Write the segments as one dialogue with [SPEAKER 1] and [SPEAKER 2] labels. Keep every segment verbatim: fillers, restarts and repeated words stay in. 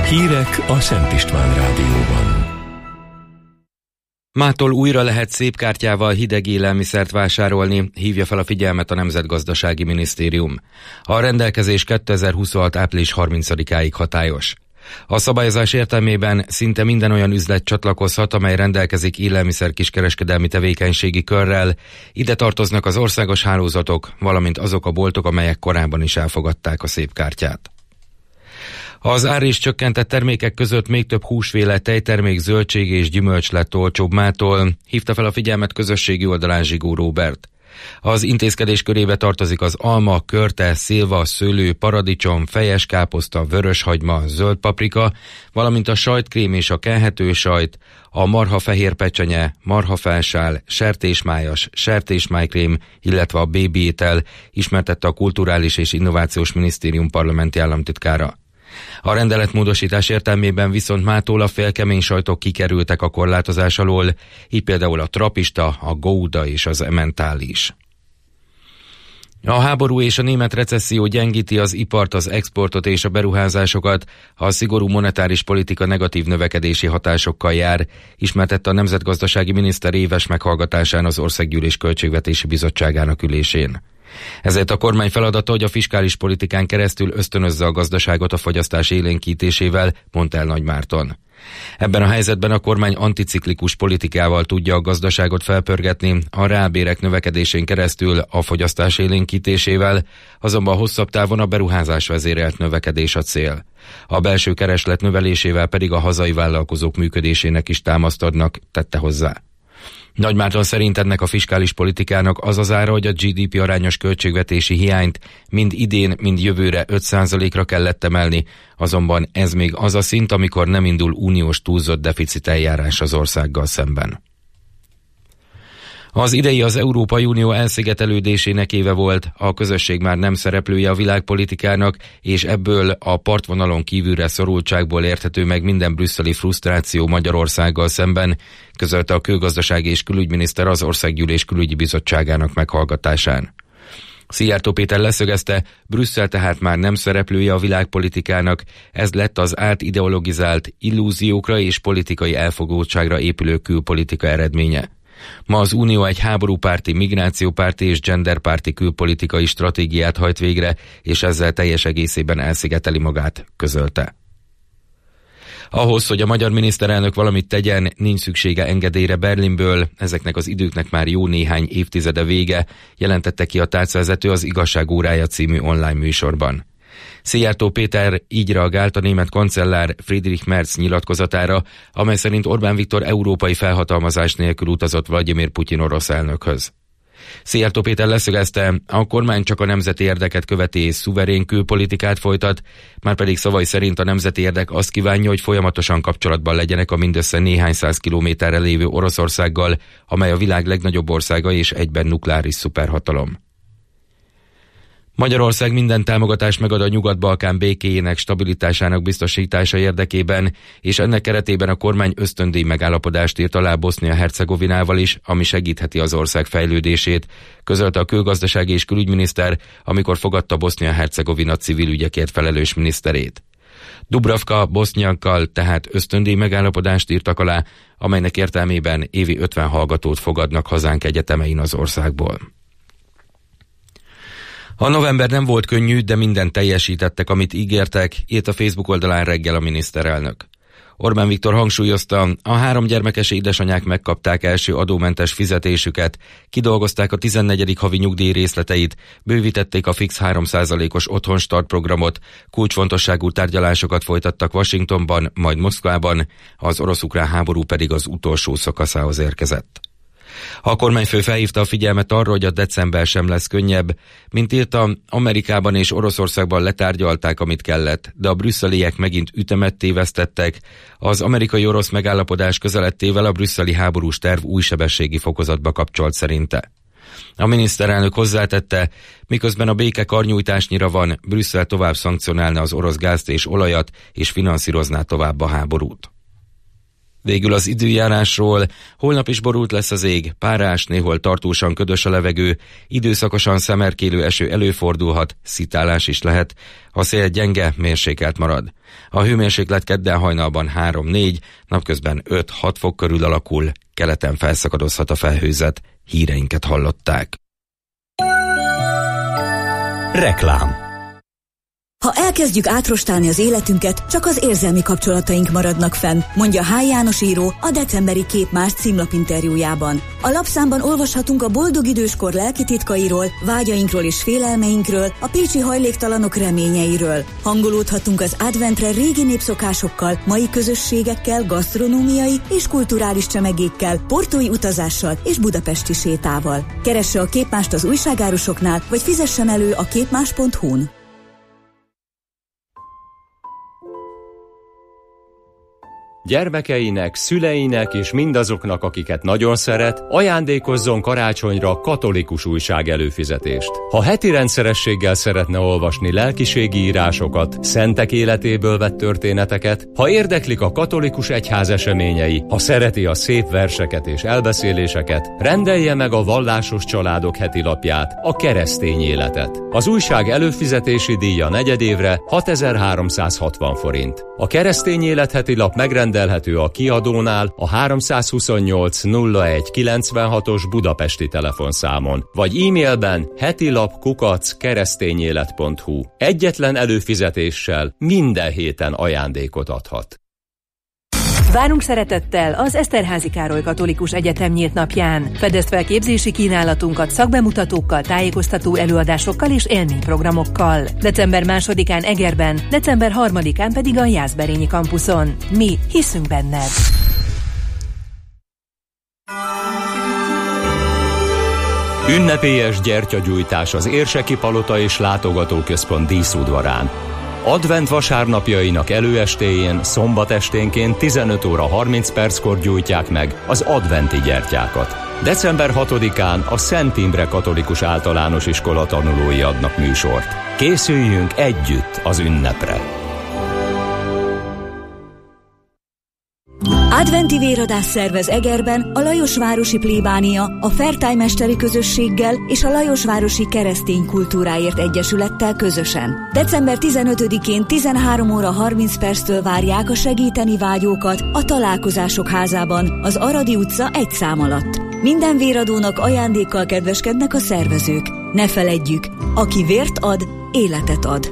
[SPEAKER 1] Hírek a Szent István Rádióban.
[SPEAKER 2] Mától újra lehet szépkártyával hideg élelmiszert vásárolni, hívja fel a figyelmet a Nemzetgazdasági Minisztérium. A rendelkezés kétezer-huszonhat április harmincadikáig hatályos. A szabályozás értelmében szinte minden olyan üzlet csatlakozhat, amely rendelkezik élelmiszer kiskereskedelmi tevékenységi körrel. Ide tartoznak az országos hálózatok, valamint azok a boltok, amelyek korábban is elfogadták a szépkártyát. Az ár és csökkentett termékek között még több húsféle, tejtermék, zöldség és gyümölcs lett olcsóbb mától, hívta fel a figyelmet közösségi oldalán Zsigó Róbert. Az intézkedés körébe tartozik az alma, körte, szilva, szőlő, paradicsom, fejes káposzta, vöröshagyma, zöld paprika, valamint a sajtkrém és a kelhető sajt, a marhafehér pecsenye, marhafelsál, sertésmájas, sertésmájkrém, illetve a bébi étel, ismertette a Kulturális és Innovációs Minisztérium parlamenti államtitkára. A rendeletmódosítás értelmében viszont mától a félkemény sajtok kikerültek a korlátozás alól, így például a trapista, a gouda és az emmental is. A háború és a német recesszió gyengíti az ipart, az exportot és a beruházásokat, a szigorú monetáris politika negatív növekedési hatásokkal jár, ismertette a Nemzetgazdasági Miniszter éves meghallgatásán az Országgyűlés Költségvetési Bizottságának ülésén. Ezért a kormány feladata, hogy a fiskális politikán keresztül ösztönözze a gazdaságot a fogyasztás élénkítésével, mondta el Nagy Márton. Ebben a helyzetben a kormány anticiklikus politikával tudja a gazdaságot felpörgetni, a reálbérek növekedésén keresztül a fogyasztás élénkítésével, azonban hosszabb távon a beruházás vezérelt növekedés a cél. A belső kereslet növelésével pedig a hazai vállalkozók működésének is támaszt adnak, tette hozzá. Nagy Márton szerint ennek a fiskális politikának az az ára, hogy a gé dé pé arányos költségvetési hiányt mind idén, mind jövőre öt százalékra kellett emelni, azonban ez még az a szint, amikor nem indul uniós túlzott deficit eljárás az országgal szemben. Az idei az Európai Unió elszigetelődésének éve volt, a közösség már nem szereplője a világpolitikának, és ebből a partvonalon kívülre szorultságból érthető meg minden brüsszeli frusztráció Magyarországgal szemben, közölte a Külgazdasági és Külügyminiszter az Országgyűlés Külügyi Bizottságának meghallgatásán. Szijjártó Péter leszögezte, Brüsszel tehát már nem szereplője a világpolitikának, ez lett az átideologizált illúziókra és politikai elfogultságra épülő külpolitika eredménye. Ma az Unió egy háborúpárti, migrációpárti és genderpárti külpolitikai stratégiát hajt végre, és ezzel teljes egészében elszigeteli magát, közölte. Ahhoz, hogy a magyar miniszterelnök valamit tegyen, nincs szüksége engedélyre Berlinből, ezeknek az időknek már jó néhány évtizede vége, jelentette ki a tárcavezető az Igazság órája című online műsorban. Szijjártó Péter így reagált a német kancellár Friedrich Merz nyilatkozatára, amely szerint Orbán Viktor európai felhatalmazás nélkül utazott Vladimir Putyin orosz elnökhöz. Szijjártó Péter leszögezte, a kormány csak a nemzeti érdeket követi és szuverén külpolitikát folytat, márpedig szavai szerint a nemzeti érdek azt kívánja, hogy folyamatosan kapcsolatban legyenek a mindössze néhány száz kilométerre lévő Oroszországgal, amely a világ legnagyobb országa és egyben nukleáris szuperhatalom. Magyarország minden támogatást megad a Nyugat-Balkán békéjének, stabilitásának biztosítása érdekében, és ennek keretében a kormány ösztöndíj megállapodást írt alá Bosznia-Hercegovinával is, ami segítheti az ország fejlődését, közölte a külgazdasági és külügyminiszter, amikor fogadta Bosznia-Hercegovina civil ügyekért felelős miniszterét. Dubravka Boszniakkal tehát ösztöndíj megállapodást írtak alá, amelynek értelmében évi ötven hallgatót fogadnak hazánk egyetemein az országból. A november nem volt könnyű, de mindent teljesítettek, amit ígértek, írt a Facebook oldalán reggel a miniszterelnök. Orbán Viktor hangsúlyozta, a három gyermekes édesanyák megkapták első adómentes fizetésüket, kidolgozták a tizennegyedik havi nyugdíj részleteit, bővítették a fix három százalékos otthonstart programot, kulcsfontosságú tárgyalásokat folytattak Washingtonban, majd Moszkvában, az orosz-ukrán háború pedig az utolsó szakaszához érkezett. A kormányfő felhívta a figyelmet arra, hogy a december sem lesz könnyebb. Mint írta, Amerikában és Oroszországban letárgyalták, amit kellett, de a brüsszeliek megint ütemet tévesztettek. Az amerikai-orosz megállapodás közeledtével a brüsszeli háborús terv új sebességi fokozatba kapcsolt szerinte. A miniszterelnök hozzátette, miközben a béke karnyújtásnyira van, Brüsszel tovább szankcionálna az orosz gázt és olajat, és finanszírozná tovább a háborút. Végül az időjárásról: holnap is borult lesz az ég, párás, néhol tartósan ködös a levegő, időszakosan szemerkélő eső előfordulhat, szitálás is lehet, a szél gyenge, mérsékelt marad. A hőmérséklet kedden hajnalban három-négy, napközben öt-hat fok körül alakul, keleten felszakadozhat a felhőzet. Híreinket hallották.
[SPEAKER 3] Reklám.
[SPEAKER 4] Ha elkezdjük átrostálni az életünket, csak az érzelmi kapcsolataink maradnak fenn, mondja Hály János író a decemberi Képmás címlapinterjújában. A lapszámban olvashatunk a boldog időskor lelki titkairól, vágyainkról és félelmeinkről, a pécsi hajléktalanok reményeiről. Hangolódhatunk az adventre régi népszokásokkal, mai közösségekkel, gasztronómiai és kulturális csemegékkel, portói utazással és budapesti sétával. Keresse a Képmást az újságárusoknál, vagy fizessen elő a képmás pont hu-n.
[SPEAKER 3] Gyermekeinek, szüleinek és mindazoknak, akiket nagyon szeret, ajándékozzon karácsonyra katolikus újság előfizetést. Ha heti rendszerességgel szeretne olvasni lelkiségi írásokat, szentek életéből vett történeteket, ha érdeklik a katolikus egyház eseményei, ha szereti a szép verseket és elbeszéléseket, rendelje meg a Vallásos Családok heti lapját, a Keresztény Életet. Az újság előfizetési díja negyedévre hatezer-háromszázhatvan forint. A Keresztény Élet heti lap megrendelhető a kiadónál a háromszázhuszonnyolc nulla egy kilencvenhatos budapesti telefonszámon, vagy e-mailben hetilap kukac keresztényélet pont hu. Egyetlen előfizetéssel minden héten ajándékot adhat.
[SPEAKER 5] Várunk szeretettel az Eszterházy Károly Katolikus Egyetem nyílt napján. Fedezd fel képzési kínálatunkat szakbemutatókkal, tájékoztató előadásokkal és élményprogramokkal. december másodikán Egerben, december harmadikán pedig a Jászberényi kampuszon. Mi hiszünk benned!
[SPEAKER 3] Ünnepélyes gyertyagyújtás az Érseki Palota és Látogatóközpont díszudvarán. Advent vasárnapjainak előestéjén, szombat esténként tizenöt óra harminc perckor gyújtják meg az adventi gyertyákat. december hatodikán a Szent Imre Katolikus Általános Iskola tanulói adnak műsort. Készüljünk együtt az ünnepre!
[SPEAKER 4] Adventi véradás szervez Egerben a Lajosvárosi Plébánia, a Fertájmesteri Közösséggel és a Lajosvárosi Keresztény Kultúráért Egyesülettel közösen. december tizenötödikén tizenhárom óra harminc perctől várják a segíteni vágyókat a Találkozások házában, az Aradi utca egy szám alatt. Minden véradónak ajándékkal kedveskednek a szervezők. Ne feledjük, aki vért ad, életet ad.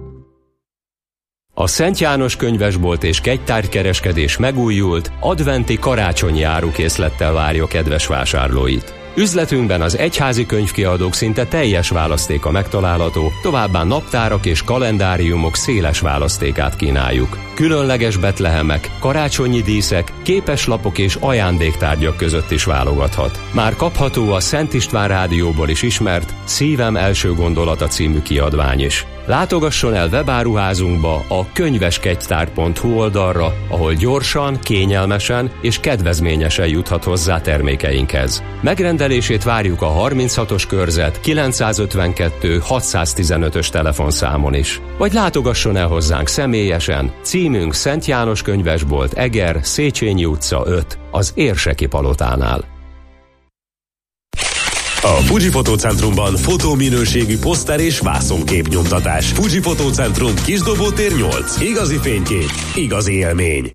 [SPEAKER 3] A Szent János könyvesbolt és kegytárgykereskedés megújult, adventi karácsonyi árukészlettel várja kedves vásárlóit. Üzletünkben az egyházi könyvkiadók szinte teljes választéka megtalálható, továbbá naptárak és kalendáriumok széles választékát kínáljuk. Különleges betlehemek, karácsonyi díszek, képeslapok és ajándéktárgyak között is válogathat. Már kapható a Szent István Rádióból is ismert Szívem első gondolata című kiadvány is. Látogasson el webáruházunkba a könyveskegytár pont hu oldalra, ahol gyorsan, kényelmesen és kedvezményesen juthat hozzá termékeinkhez. Megrendelését várjuk a harminchatos körzet kilencszázötvenkettő hatszáztizenötös telefonszámon is. Vagy látogasson el hozzánk személyesen, címünk Szent János könyvesbolt, Eger, Széchenyi utca öt, az Érseki Palotánál.
[SPEAKER 1] A Fuji Fotócentrumban fotóminőségű poszter és vászonképnyomtatás. Fuji Fotócentrum, Kisdobótér nyolc. Igazi fénykép, igazi élmény.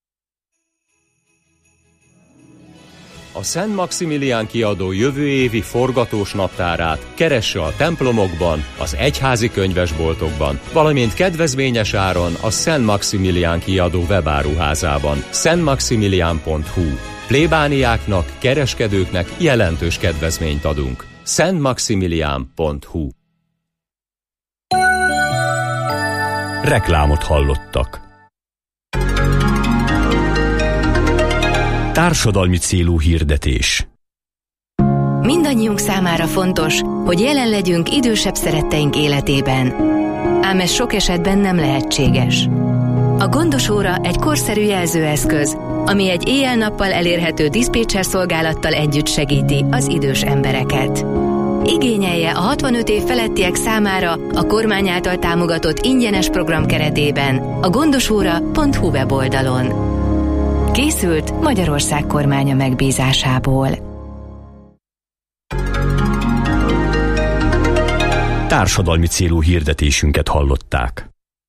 [SPEAKER 3] A Szent Maximilián kiadó jövő évi forgatós naptárát keresse a templomokban, az egyházi könyvesboltokban, valamint kedvezményes áron a Szent Maximilián kiadó webáruházában, szent maximilián pont hu. Plébániáknak, kereskedőknek jelentős kedvezményt adunk. szent maximilián pont hu.
[SPEAKER 6] Reklámot hallottak. Társadalmi célú hirdetés.
[SPEAKER 7] Mindannyiunk számára fontos, hogy jelen legyünk idősebb szeretteink életében. Ám ez sok esetben nem lehetséges. A gondos óra egy korszerű jelzőeszköz, ami egy éjjel-nappal elérhető diszpécser szolgálattal együtt segíti az idős embereket. Igényelje a hatvanöt év felettiek számára a kormány által támogatott ingyenes program keretében a gondosóra pont hu weboldalon. Készült Magyarország kormánya megbízásából.
[SPEAKER 6] Társadalmi célú hirdetésünket hallották.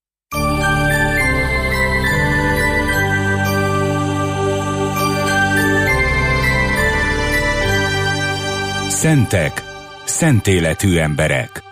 [SPEAKER 8] Szentek, szent életű emberek.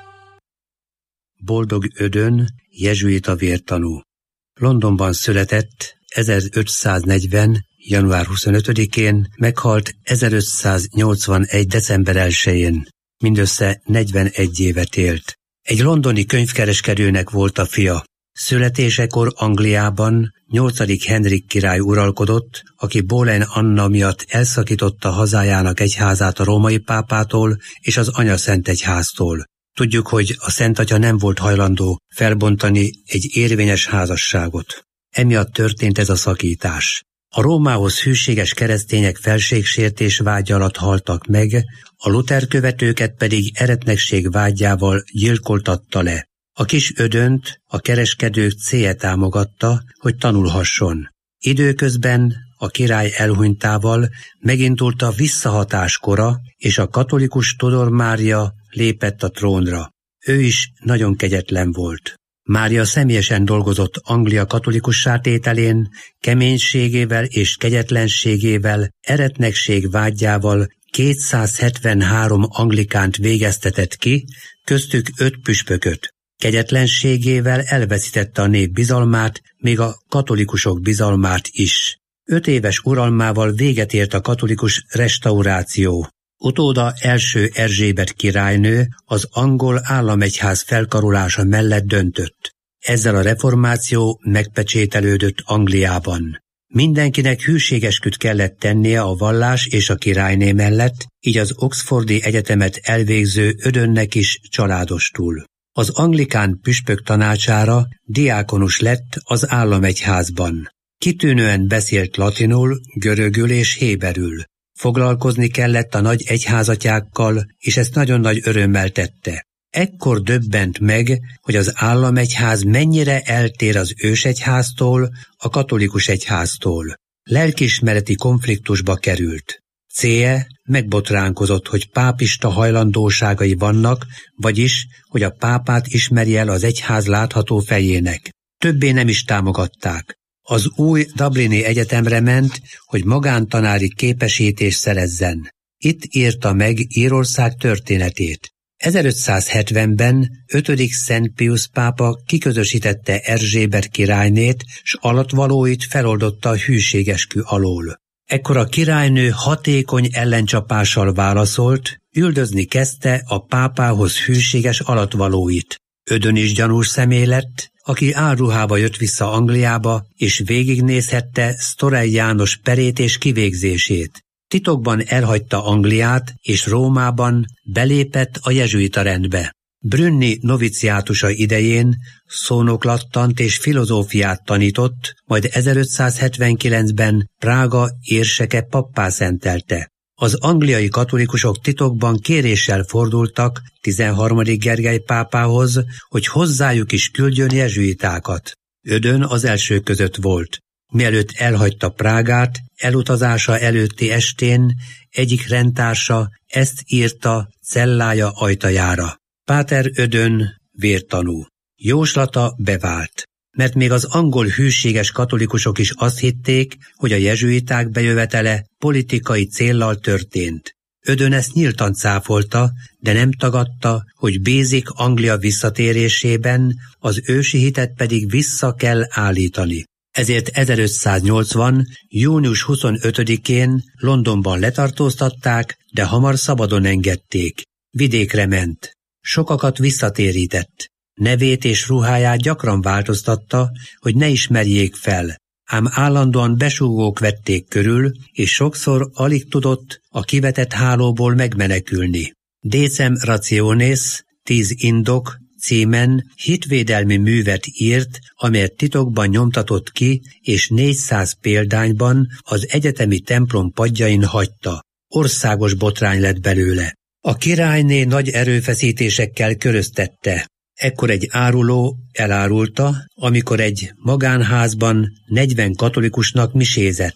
[SPEAKER 9] Boldog Ödön, jezsuita vértanú. Londonban született ezerötszáznegyven. január huszonötödikén, meghalt ezerötszáznyolcvanegy. december elsején. Mindössze negyvenegy évet élt. Egy londoni könyvkereskedőnek volt a fia. Születésekor Angliában nyolcadik Henrik király uralkodott, aki Boleyn Anna miatt elszakította hazájának egyházát a római pápától és az anyaszentegyháztól. Tudjuk, hogy a Szent Atya nem volt hajlandó felbontani egy érvényes házasságot. Emiatt történt ez a szakítás. A Rómához hűséges keresztények felségsértés vágya alatt haltak meg, a Luther követőket pedig eretnekség vágyával gyilkoltatta le. A kis Ödönt a kereskedők célja támogatta, hogy tanulhasson. Időközben a király elhunytával megindult a visszahatás kora, és a katolikus Tudor Mária lépett a trónra. Ő is nagyon kegyetlen volt. Mária személyesen dolgozott Anglia katolikussá tételén, keménységével és kegyetlenségével, eretnekség vágyával kétszázhetvenhárom anglikánt végeztetett ki, köztük öt püspököt. Kegyetlenségével elveszítette a nép bizalmát, még a katolikusok bizalmát is. Öt éves uralmával véget ért a katolikus restauráció. Utóda első Erzsébet királynő az angol államegyház felkarolása mellett döntött. Ezzel a reformáció megpecsételődött Angliában. Mindenkinek hűségesküt kellett tennie a vallás és a királyné mellett, így az Oxfordi Egyetemet elvégző Ödönnek is családostul. Az anglikán püspök tanácsára diákonus lett az államegyházban. Kitűnően beszélt latinul, görögül és héberül. Foglalkozni kellett a nagy egyházatyákkal, és ezt nagyon nagy örömmel tette. Ekkor döbbent meg, hogy az államegyház mennyire eltér az ősegyháztól, a katolikus egyháztól. Lelkiismereti konfliktusba került. Célja megbotránkozott, hogy pápista hajlandóságai vannak, vagyis, hogy a pápát ismeri el az egyház látható fejének. Többé nem is támogatták. Az új Dublini Egyetemre ment, hogy magántanári képesítést szerezzen. Itt írta meg Írország történetét. ezerötszázhetvenben ötödik Szent Piusz pápa kiközösítette Erzsébet királynét, s alattvalóit feloldotta a hűségeskü alól. Ekkor a királynő hatékony ellencsapással válaszolt, üldözni kezdte a pápához hűséges alattvalóit. Ödön is gyanús személy lett, aki álruhába jött vissza Angliába, és végignézhette Sztorey János perét és kivégzését. Titokban elhagyta Angliát, és Rómában belépett a jezsuita rendbe. Brünni noviciátusa idején szónoklattant és filozófiát tanított, majd ezerötszázhetvenkilencben Prága érseke pappá szentelte. Az angliai katolikusok titokban kéréssel fordultak tizenharmadik Gergely pápához, hogy hozzájuk is küldjön jezsuitákat. Ödön az első között volt. Mielőtt elhagyta Prágát, elutazása előtti estén egyik rendtársa ezt írta cellája ajtajára. Páter Ödön vértanú. Jóslata bevált, mert még az angol hűséges katolikusok is azt hitték, hogy a jezsuiták bejövetele politikai céllal történt. Ödön ezt nyíltan cáfolta, de nem tagadta, hogy bízik Anglia visszatérésében, az ősi hitet pedig vissza kell állítani. Ezért ezerötszáznyolcvan. június huszonötödikén Londonban letartóztatták, de hamar szabadon engedték. Vidékre ment. Sokakat visszatérített. Nevét és ruháját gyakran változtatta, hogy ne ismerjék fel, ám állandóan besúgók vették körül, és sokszor alig tudott a kivetett hálóból megmenekülni. Decem Rationis, tíz indok címen hitvédelmi művet írt, amelyet titokban nyomtatott ki, és négyszáz példányban az egyetemi templom padjain hagyta. Országos botrány lett belőle. A királyné nagy erőfeszítésekkel köröztette. Ekkor egy áruló elárulta, amikor egy magánházban negyven katolikusnak misézett.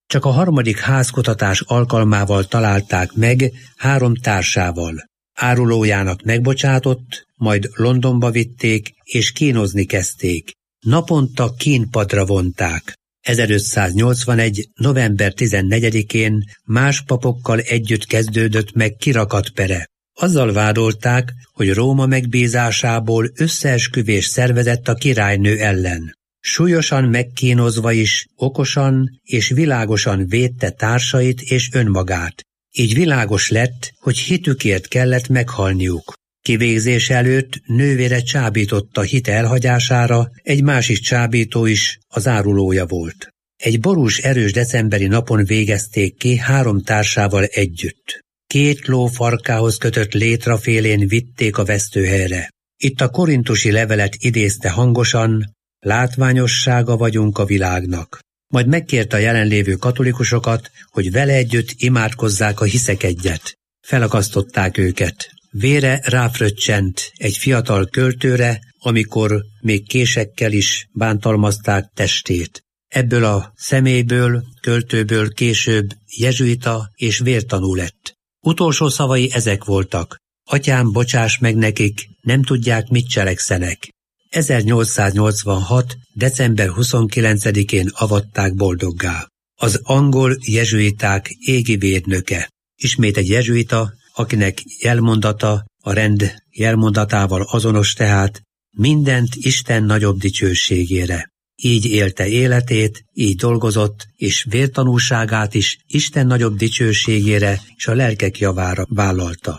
[SPEAKER 9] Csak a harmadik házkutatás alkalmával találták meg három társával. Árulójának megbocsátott, majd Londonba vitték és kínozni kezdték. Naponta kínpadra vonták. ezerötszáznyolcvanegy. november tizennegyedikén más papokkal együtt kezdődött meg kirakatpere. Azzal vádolták, hogy Róma megbízásából összeesküvés szervezett a királynő ellen. Súlyosan megkínozva is, okosan és világosan védte társait és önmagát. Így világos lett, hogy hitükért kellett meghalniuk. Kivégzés előtt nővére csábította hite elhagyására, egy másik csábító is az árulója volt. Egy borús erős decemberi napon végezték ki három társával együtt. Két ló farkához kötött létrafélén vitték a vesztőhelyre. Itt a korintusi levelet idézte hangosan: látványossága vagyunk a világnak. Majd megkérte a jelenlévő katolikusokat, hogy vele együtt imádkozzák a hiszekegyet. Felakasztották őket. Vére ráfröccsent egy fiatal költőre, amikor még késekkel is bántalmazták testét. Ebből a személyből, költőből később jezsuita és vértanú lett. Utolsó szavai ezek voltak: atyám, bocsáss meg nekik, nem tudják, mit cselekszenek. ezernyolcszáznyolcvanhat. december huszonkilencedikén avatták boldoggá. Az angol jezsuiták égi védnöke. Ismét egy jezsuita, akinek jelmondata a rend jelmondatával azonos, tehát mindent Isten nagyobb dicsőségére. Így élte életét, így dolgozott, és vértanúságát is Isten nagyobb dicsőségére és a lelkek javára vállalta.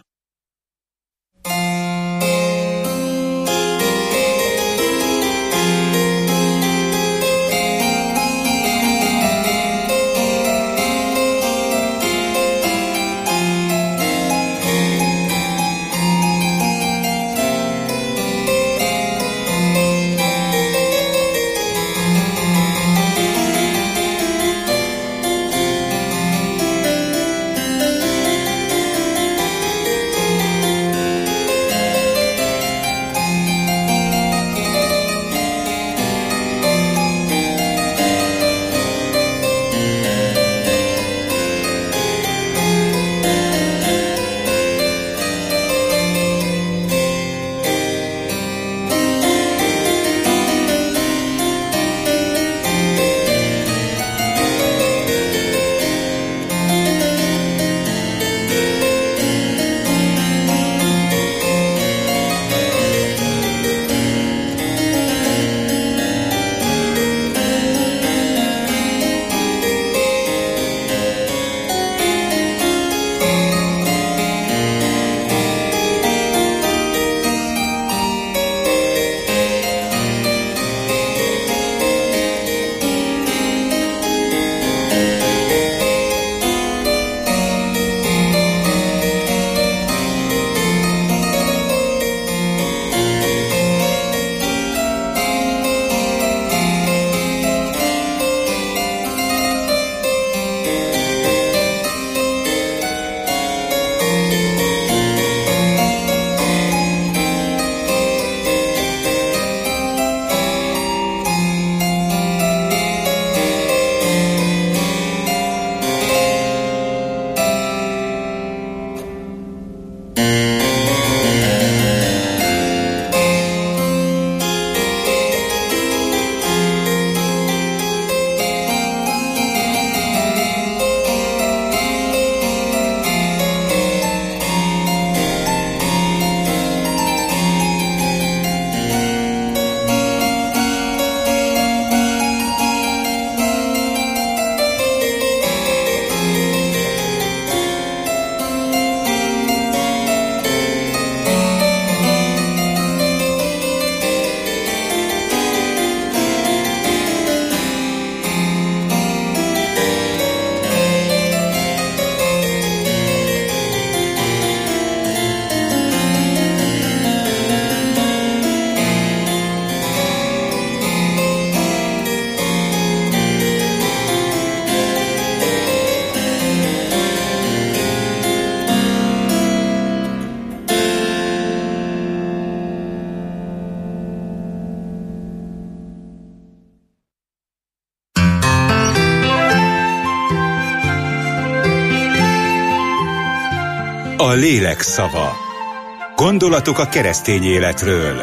[SPEAKER 8] A lélek szava. Gondolatok a keresztény életről.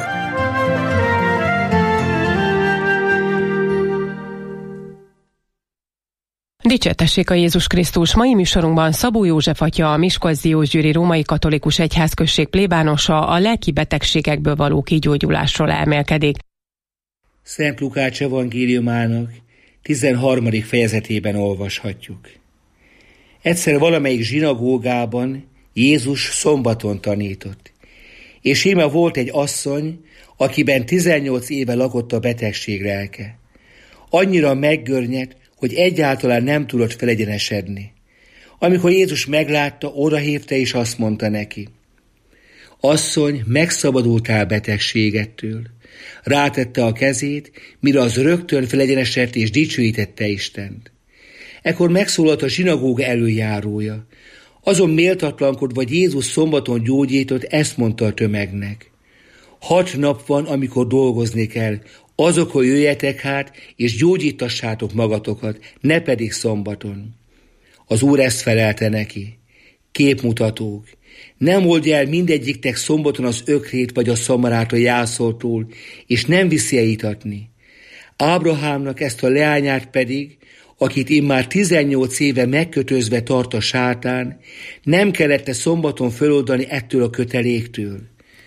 [SPEAKER 10] Dicsértessék a Jézus Krisztus! Mai műsorunkban Szabó József atya, a Miskolc-Diósgyőri Római Katolikus Egyházközség plébánosa a lelki betegségekből való kigyógyulásról elmélkedik.
[SPEAKER 11] Szent Lukács evangéliumának tizenharmadik fejezetében olvashatjuk. Egyszer valamelyik zsinagógában Jézus szombaton tanított, és íme volt egy asszony, akiben tizennyolc éve lakott a betegség lelke. Annyira meggörnyedt, hogy egyáltalán nem tudott felegyenesedni. Amikor Jézus meglátta, odahívta és azt mondta neki: asszony, megszabadultál betegségettől. Rátette a kezét, mire az rögtön felegyenesedett és dicsőítette Istent. Ekkor megszólalt a zsinagóga előjárója. Azon méltatlankodva, hogy Jézus szombaton gyógyított, ezt mondta a tömegnek: hat nap van, amikor dolgozni kell, azokon jöjjetek hát, és gyógyítassátok magatokat, ne pedig szombaton. Az Úr ezt felelte neki: képmutatók, nem oldja el mindegyiktek szombaton az ökrét vagy a szamarát a jászoltól, és nem viszi el itatni. Ábrahámnak ezt a leányát pedig, akit immár tizennyolc éve megkötözve tart a sátán, nem kellett szombaton föloldani ettől a köteléktől.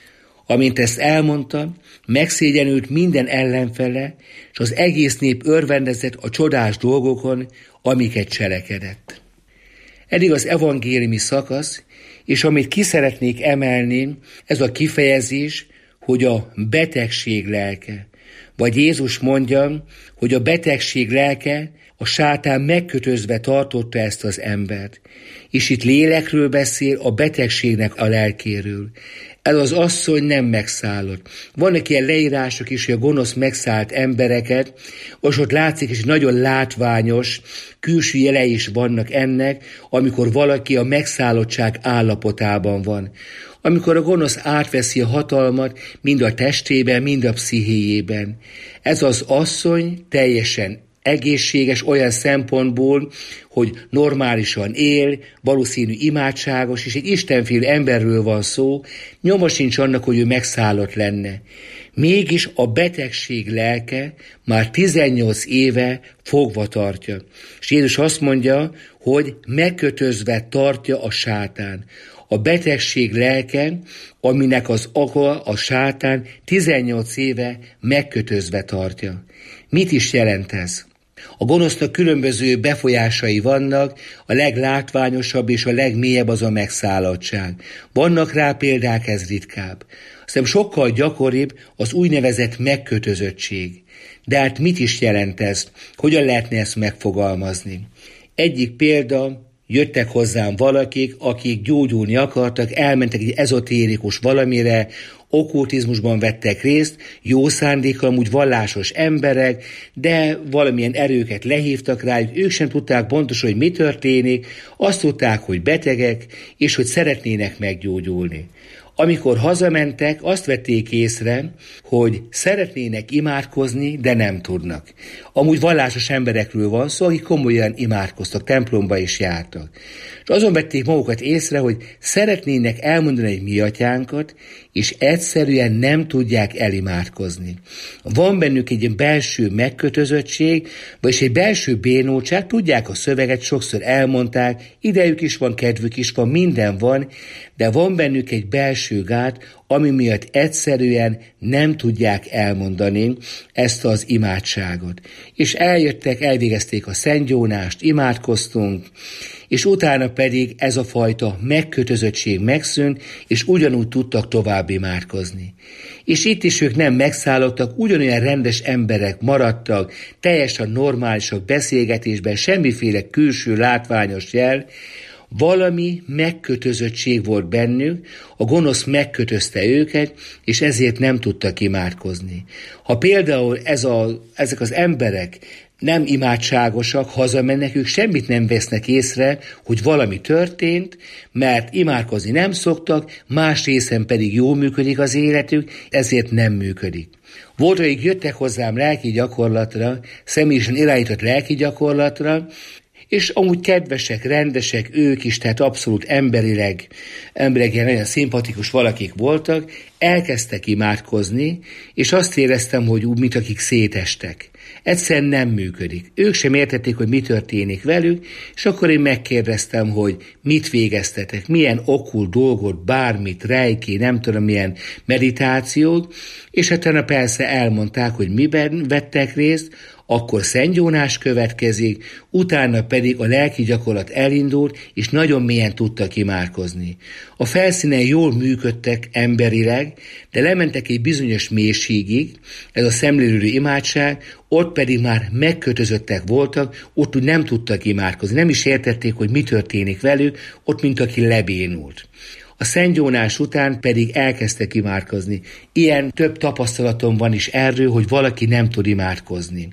[SPEAKER 11] Amint ezt elmondta, megszégyenült minden ellenfele, és az egész nép örvendezett a csodás dolgokon, amiket cselekedett. Eddig az evangéliumi szakasz, és amit ki szeretnék emelni, ez a kifejezés, hogy a betegség lelke. Vagy Jézus mondja, hogy a betegség lelke, a sátán megkötözve tartotta ezt az embert. És itt lélekről beszél, a betegségnek a lelkéről. Ez az asszony nem megszállott. Vannak ilyen leírások is, hogy a gonosz megszállt embereket, és ott látszik is nagyon látványos külső jelei is vannak ennek, amikor valaki a megszállottság állapotában van. Amikor a gonosz átveszi a hatalmat mind a testében, mind a pszichéjében. Ez az asszony teljesen egészséges olyan szempontból, hogy normálisan él, valószínű imádságos, és egy istenfélő emberről van szó, nyoma sincs annak, hogy ő megszállott lenne. Mégis a betegség lelke már tizennyolc éve fogva tartja. És Jézus azt mondja, hogy megkötözve tartja a sátán. A betegség lelke, aminek az oka a sátán tizennyolc éve megkötözve tartja. Mit is jelent ez? A gonosznak különböző befolyásai vannak, a leglátványosabb és a legmélyebb az a megszállottság. Vannak rá példák, ez ritkább. Aztán sokkal gyakoribb az úgynevezett megkötözöttség. De hát mit is jelent ez? Hogyan lehetne ezt megfogalmazni? Egyik példa, jöttek hozzám valakik, akik gyógyulni akartak, elmentek egy ezotérikus valamire, okkultizmusban vettek részt, jó szándékkal, amúgy vallásos emberek, de valamilyen erőket lehívtak rájuk, ők sem tudták pontosan, hogy mi történik, azt tudták, hogy betegek, és hogy szeretnének meggyógyulni. Amikor hazamentek, azt vették észre, hogy szeretnének imádkozni, de nem tudnak. Amúgy vallásos emberekről van szó, akik komolyan imádkoztak, templomba is jártak. És azon vették magukat észre, hogy szeretnének elmondani egy mi atyánkat, és egyszerűen nem tudják elimádkozni. Van bennük egy belső megkötözöttség, vagyis egy belső bénultság, tudják a szöveget, sokszor elmondták, idejük is van, kedvük is van, minden van, de van bennük egy belső gát, ami miatt egyszerűen nem tudják elmondani ezt az imádságot. És eljöttek, elvégezték a szentgyónást, imádkoztunk, és utána pedig ez a fajta megkötözöttség megszűnt, és ugyanúgy tudtak tovább imádkozni. És itt is ők nem megszállottak, ugyanolyan rendes emberek maradtak, teljesen normálisak beszélgetésben, semmiféle külső látványos jel, valami megkötözöttség volt bennük, a gonosz megkötözte őket, és ezért nem tudtak imádkozni. Ha például ez a, ezek az emberek nem imádságosak, hazamennek, ők semmit nem vesznek észre, hogy valami történt, mert imádkozni nem szoktak, más részen pedig jól működik az életük, ezért nem működik. Volt, akik jöttek hozzám lelki gyakorlatra, személyesen irányított lelki gyakorlatra, és amúgy kedvesek, rendesek ők is, tehát abszolút emberileg, emberileg nagyon szimpatikus valakik voltak, elkezdtek imádkozni, és azt éreztem, hogy úgy, mint akik szétestek. Egyszerűen nem működik. Ők sem értették, hogy mi történik velük, és akkor én megkérdeztem, hogy mit végeztetek, milyen okkult dolgot, bármit, reiki, nem tudom, milyen meditációt, és hát persze elmondták, hogy miben vettek részt, akkor szentgyónás következik, utána pedig a lelki gyakorlat elindult, és nagyon mélyen tudtak imádkozni. A felszínen jól működtek emberileg, de lementek egy bizonyos mélységig, ez a szemlélődő imádság, ott pedig már megkötözöttek voltak, ott úgy nem tudtak imádkozni, nem is értették, hogy mi történik velük, ott mint aki lebénult. A szentgyónás után pedig elkezdtek imádkozni. Ilyen több tapasztalatom van is erről, hogy valaki nem tud imádkozni.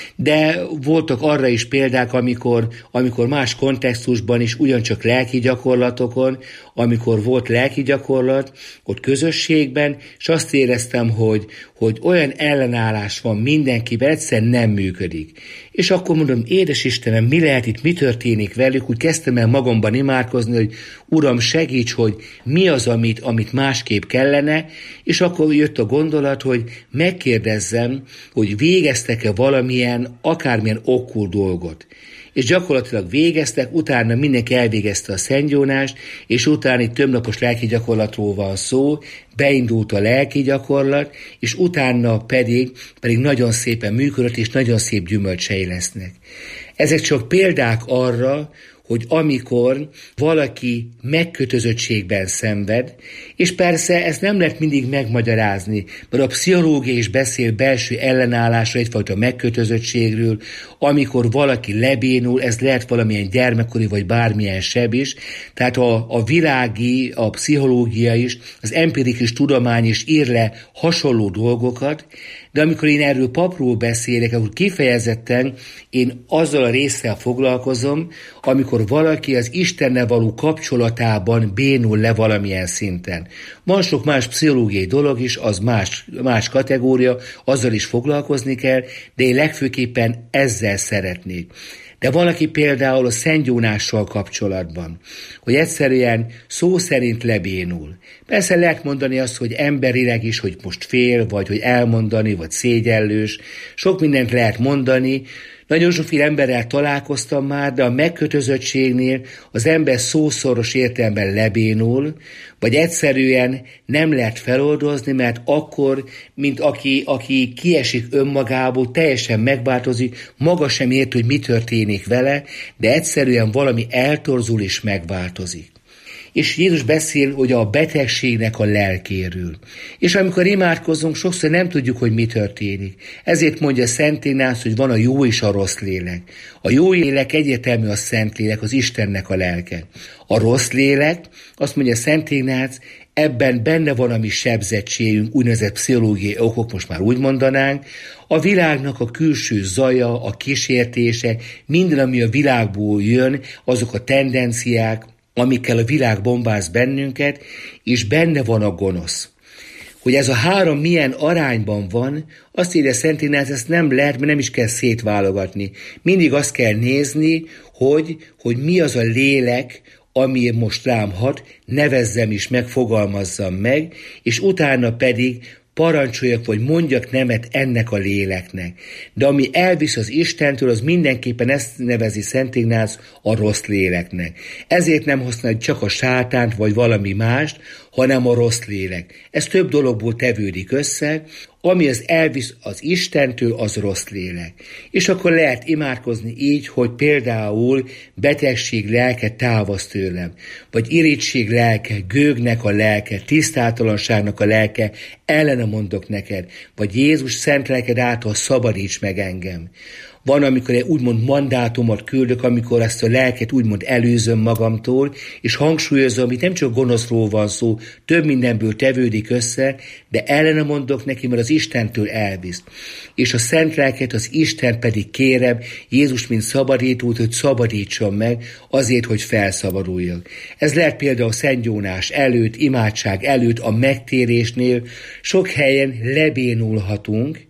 [SPEAKER 11] De voltak arra is példák, amikor, amikor más kontextusban is, ugyancsak lelki gyakorlatokon, amikor volt lelki gyakorlat, ott közösségben, és azt éreztem, hogy, hogy olyan ellenállás van mindenkiben, egyszerűen nem működik. És akkor mondom, édes Istenem, mi lehet itt, mi történik velük? Úgy kezdtem el magamban imádkozni, hogy Uram, segíts, hogy mi az, amit, amit másképp kellene, és akkor jött a gondolat, hogy megkérdezzem, hogy végeztek-e valamilyen, akármilyen okkult dolgot. És gyakorlatilag végeztek, utána mindenki elvégezte a szentgyónást, és utána egy többnapos lelki gyakorlatról van szó, beindult a lelki gyakorlat, és utána pedig, pedig nagyon szépen működött, és nagyon szép gyümölcsei lesznek. Ezek csak példák arra, hogy amikor valaki megkötözöttségben szenved, és persze ezt nem lehet mindig megmagyarázni, mert a pszichológia is beszél belső ellenállásra, egyfajta megkötözöttségről, amikor valaki lebénul, ez lehet valamilyen gyermekkori vagy bármilyen seb is, tehát a, a világi, a pszichológia is, az empirikus tudomány is ír le hasonló dolgokat, de amikor én erről papról beszélek, akkor kifejezetten én azzal a résszel foglalkozom, amikor valaki az Istennel való kapcsolatában bénul le valamilyen szinten. Van sok más pszichológiai dolog is, az más, más kategória, azzal is foglalkozni kell, de én legfőképpen ezzel szeretnék. De valaki például a szentgyónással kapcsolatban, hogy egyszerűen szó szerint lebénul. Persze lehet mondani azt, hogy emberileg is, hogy most fél, vagy hogy elmondani, vagy szégyellős. Sok mindent lehet mondani. Nagyon sokféle emberrel találkoztam már, de a megkötözöttségnél az ember szószoros értelemben lebénul, vagy egyszerűen nem lehet feloldozni, mert akkor, mint aki, aki kiesik önmagából, teljesen megváltozik, maga sem ért, hogy mi történik vele, de egyszerűen valami eltorzul és megváltozik. És Jézus beszél, hogy a betegségnek a lelkéről. És amikor imádkozunk, sokszor nem tudjuk, hogy mi történik. Ezért mondja Szent Ignác, hogy van a jó és a rossz lélek. A jó lélek egyértelmű a Szent Lélek, az Istennek a lelke. A rossz lélek, azt mondja Szent Ignác, ebben benne van a mi sebzettségünk, úgynevezett pszichológiai okok, most már úgy mondanánk, a világnak a külső zaja, a kísértése, minden, ami a világból jön, azok a tendenciák, amikkel a világ bombáz bennünket, és benne van a gonosz. Hogy ez a három milyen arányban van, azt írja Szent Ignác, ezt nem lehet, mert nem is kell szétválogatni. Mindig azt kell nézni, hogy, hogy mi az a lélek, ami most rám hat, nevezzem is meg, fogalmazzam meg, és utána pedig parancsoljak, vagy mondjak nemet ennek a léleknek. De ami elvisz az Istentől, az mindenképpen ezt nevezi Szent Ignác a rossz léleknek. Ezért nem használja csak a sátánt, vagy valami mást, hanem a rossz lélek. Ez több dologból tevődik össze, ami az elvisz az Istentől, az rossz lélek. És akkor lehet imádkozni így, hogy például betegség lelke távozz tőlem, vagy irigység lelke, gőgnek a lelke, tisztátalanságnak a lelke, ellene mondok neked, vagy Jézus szent lelked által szabadíts meg engem. Van, amikor én úgymond mandátumot küldök, amikor ezt a lelket úgymond előzöm magamtól, és hangsúlyozom, hogy nem csak gonoszról van szó, több mindenből tevődik össze, de ellene mondok neki, mert az Istentől elvisz. És a szent lelket, az Isten pedig kérem, Jézus mint szabadítót, hogy szabadítson meg azért, hogy felszabaduljak. Ez lehet például szentgyónás előtt, imádság előtt, a megtérésnél, sok helyen lebénulhatunk,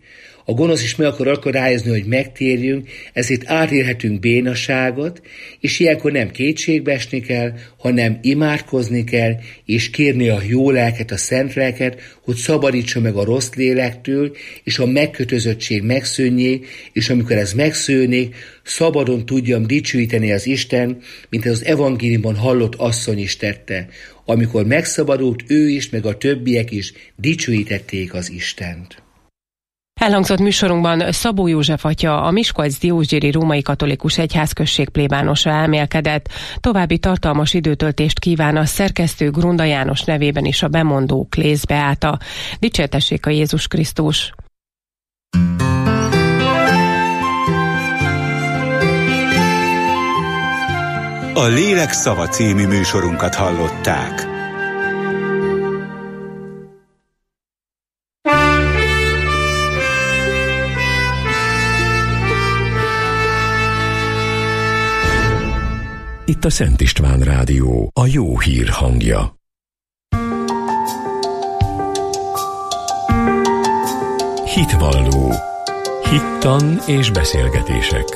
[SPEAKER 11] A gonosz is meg akar akadályozni, hogy megtérjünk, ezért átélhetünk bénaságot, és ilyenkor nem kétségbe esni kell, hanem imádkozni kell, és kérni a jó lelket, a szent lelket, hogy szabadítsa meg a rossz lélektől, és a megkötözöttség megszűnjék, és amikor ez megszűnik, szabadon tudjam dicsőíteni az Isten, mint az evangéliumban hallott asszony is tette. Amikor megszabadult, ő is, meg a többiek is dicsőítették az Istent.
[SPEAKER 10] Elhangzott műsorunkban Szabó József atya, a Miskolc-Diósgyőri Római Katolikus Egyházközség plébánosa elmélkedett. További tartalmas időtöltést kíván a szerkesztő Grunda János nevében is a bemondó Klész Beáta. Dicsértessék a Jézus Krisztus!
[SPEAKER 8] A Lélek szava című műsorunkat hallották.
[SPEAKER 12] Itt a Szent István Rádió, a jó hír hangja. Hitvalló. Hittan és beszélgetések.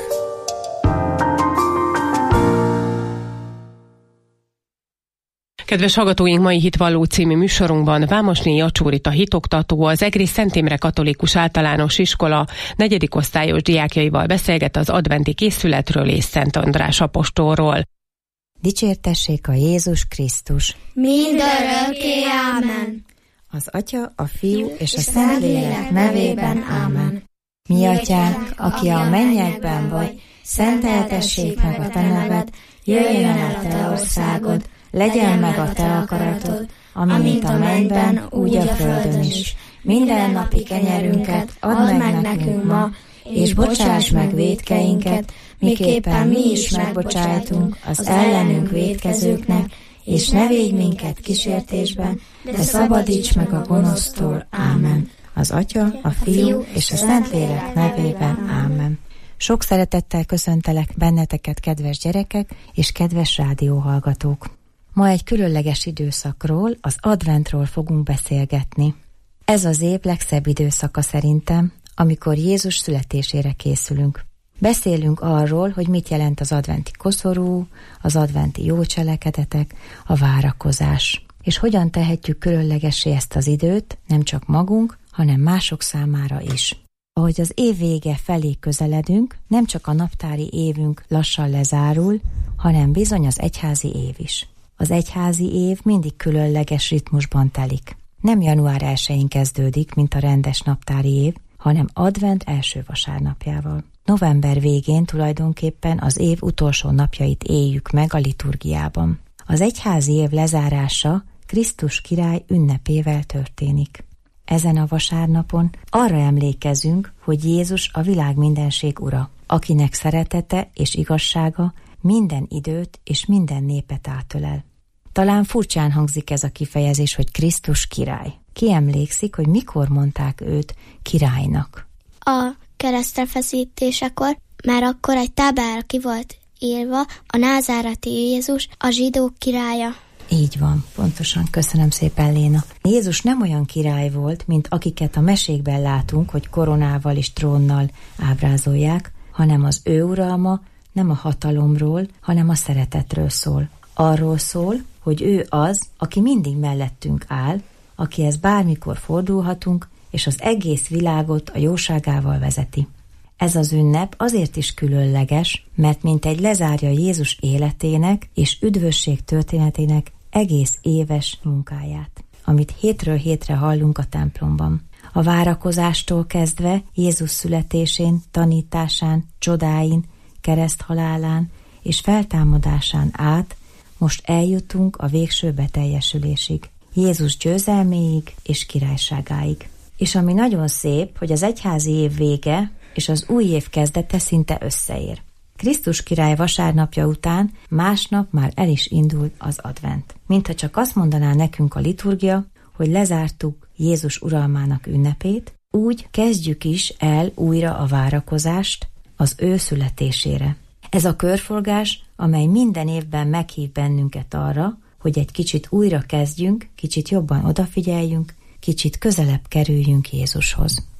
[SPEAKER 10] Kedves hallgatóink, mai Hitvalló című műsorunkban Vámosné Jacsórita hitoktató, az Egrész Szent Imre Katolikus Általános Iskola negyedik osztályos diákjaival beszélget az adventi készületről és Szent András apostolról.
[SPEAKER 13] Dicsértessék a Jézus Krisztus!
[SPEAKER 14] Mindörökké ámen!
[SPEAKER 13] Az Atya, a Fiú és a Szentlélek nevében ámen. Mi atyánk, aki a mennyekben vagy, szenteltessék meg a te neved, jöjjön el a te országod, legyen meg a te akaratod, amint a mennyben, úgy a földön is. Minden napi kenyerünket add meg nekünk ma, és bocsáss meg vétkeinket, miképpen mi is megbocsájtunk az ellenünk vétkezőknek, és ne védj minket kísértésben, de szabadíts meg a gonosztól. Ámen. Az Atya, a Fiú és a Szentlélek nevében. Ámen. Sok szeretettel köszöntelek benneteket, kedves gyerekek és kedves rádióhallgatók. Ma egy különleges időszakról, az adventról fogunk beszélgetni. Ez az év legszebb időszaka szerintem, amikor Jézus születésére készülünk. Beszélünk arról, hogy mit jelent az adventi koszorú, az adventi jó cselekedetek, a várakozás. És hogyan tehetjük különlegessé ezt az időt, nem csak magunk, hanem mások számára is. Ahogy az év vége felé közeledünk, nem csak a naptári évünk lassan lezárul, hanem bizony az egyházi év is. Az egyházi év mindig különleges ritmusban telik. Nem január elsején kezdődik, mint a rendes naptári év, hanem advent első vasárnapjával. November végén tulajdonképpen az év utolsó napjait éljük meg a liturgiában. Az egyházi év lezárása Krisztus király ünnepével történik. Ezen a vasárnapon arra emlékezünk, hogy Jézus a világ mindenség ura, akinek szeretete és igazsága minden időt és minden népet átölel. Talán furcsán hangzik ez a kifejezés, hogy Krisztus király. Ki emlékszik, hogy mikor mondták őt királynak?
[SPEAKER 14] A keresztre feszítésekor, már akkor egy táblára ki volt írva a názáreti Jézus, a zsidók királya.
[SPEAKER 13] Így van, pontosan, köszönöm szépen, Léna. Jézus nem olyan király volt, mint akiket a mesékben látunk, hogy koronával és trónnal ábrázolják, hanem az ő uralma nem a hatalomról, hanem a szeretetről szól. Arról szól, hogy ő az, aki mindig mellettünk áll, akihez bármikor fordulhatunk, és az egész világot a jóságával vezeti. Ez az ünnep azért is különleges, mert mintegy lezárja Jézus életének és üdvösség történetének egész éves munkáját, amit hétről hétre hallunk a templomban. A várakozástól kezdve Jézus születésén, tanításán, csodáin, kereszthalálán és feltámadásán át most eljutunk a végső beteljesülésig, Jézus győzelméig és királyságáig. És ami nagyon szép, hogy az egyházi év vége és az új év kezdete szinte összeér. Krisztus király vasárnapja után másnap már el is indul az advent. Mintha csak azt mondaná nekünk a liturgia, hogy lezártuk Jézus uralmának ünnepét, úgy kezdjük is el újra a várakozást az ő születésére. Ez a körforgás, amely minden évben meghív bennünket arra, hogy egy kicsit újra kezdjünk, kicsit jobban odafigyeljünk, kicsit közelebb kerüljünk Jézushoz.